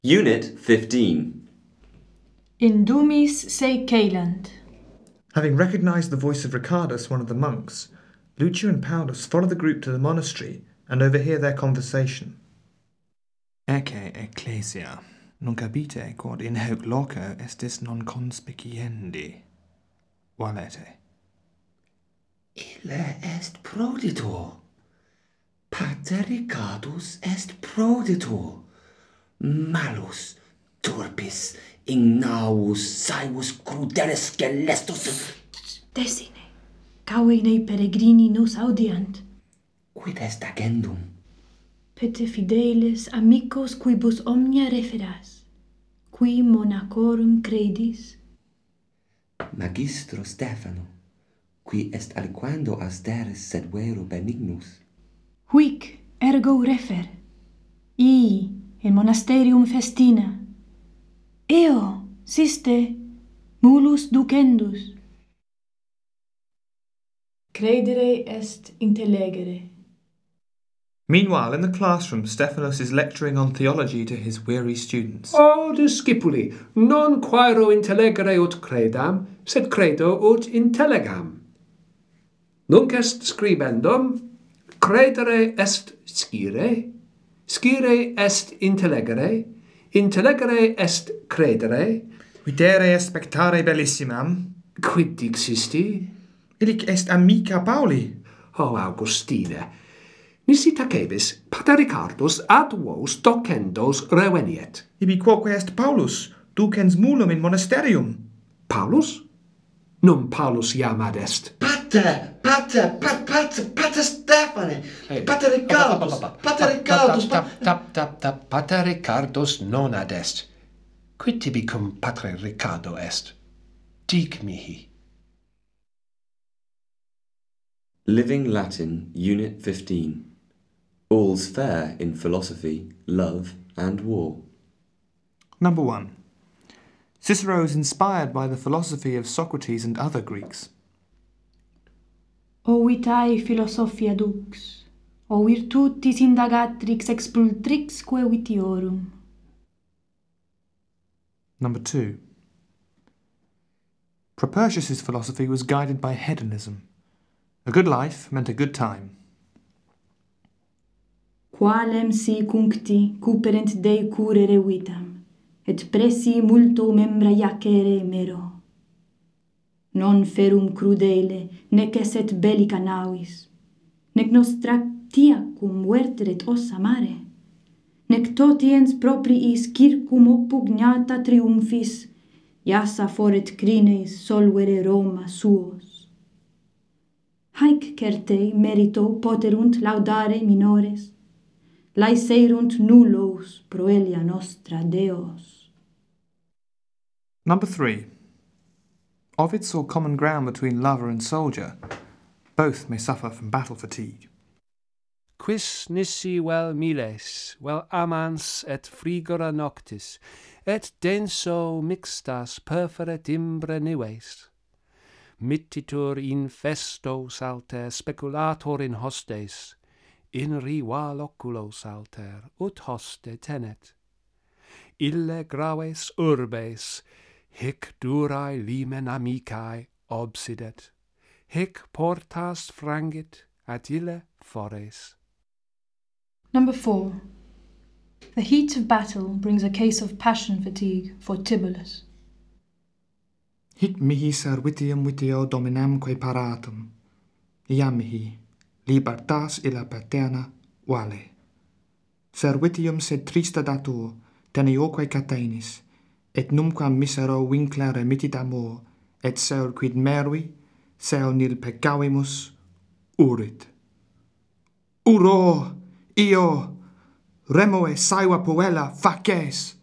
Unit 15. Indumis se caelant. Having recognized the voice of Ricardus, one of the monks, Lucio and Paulus follow the group to the monastery and overhear their conversation. Ecce ecclesia, nunc habite quod in hoc loco estis non conspiciendi. Valete. Ille est proditor. Pater Ricardus est proditor. Malus, turpis, ignavus, saevus crudelis celestus. Desine, cave nei peregrini nos audiant. Quid est agendum? Pete fideles amicos quibus omnia referas, qui monacorum credis. Magistro Stephano, qui est aliquando austeris sed vero benignus. Huic ergo refer. In monasterium festina. Eo, siste, mulus ducendus. Credere est intellegere. Meanwhile, in the classroom, Stephanos is lecturing on theology to his weary students. O discipuli, non quaero intellegere ut credam, sed credo ut intellegam. Nunc est scribendum, credere est scire, scire est intellegere, intellegere est credere. Videre est spectare bellissimam. Quid dixisti? Illic est amica Pauli. O Augustine, nisi tacebis Pater Ricardus ad vos docendos reveniet. Ibi quoque est Paulus, ducens mulum in monasterium. Paulus? Num Paulus iamad est. Pater Stephane, Pater Ricardus, Pater Ricardus. Pater Ricardus non ad est. Quid tibi cum Pater Ricardo est? Dic mihi. Living Latin, Unit 15. All's fair in philosophy, love, and war. Number 1. Cicero is inspired by the philosophy of Socrates and other Greeks. O vitae philosophia dux, o virtutis indagatrix expultrixque vitiorum. Number 2. Propertius's philosophy was guided by hedonism. A good life meant a good time. Qualem si cuncti cuperent Dei curere vitam, et pressi multo membra iacere mero. Non ferum crudele, nec esset bellica navis, nec nostra tiacum verteret ossa mare, nec totiens propriis circum oppugnata triumphis, iassa foret crines solvere Roma suos. Haec certe merito poterunt laudare minores, laeserunt nullos proelia nostra Deos. Number 3. Ovid saw common ground between lover and soldier. Both may suffer from battle fatigue. Quis nisi vel miles, vel amans et frigora noctis, et denso mixtas perferet imbre nives. Mittitur in festos alter speculator in hostes, in rival oculos alter, ut hoste tenet. Ille graves urbes, hic durae limen amicae obsidet, hic portas frangit at ille fores. Number 4. The heat of battle brings a case of passion fatigue for Tibullus. Hic mihi servitium vitio dominamque paratum. Iam mihi, libertas illa paterna vale. Servitium sed trista datur, tenioque catenis, et numquam misero vincla remitit amor, et seul quid merui, seul nil peccavimus, urit. Uro, io, remoe saeva puella faces.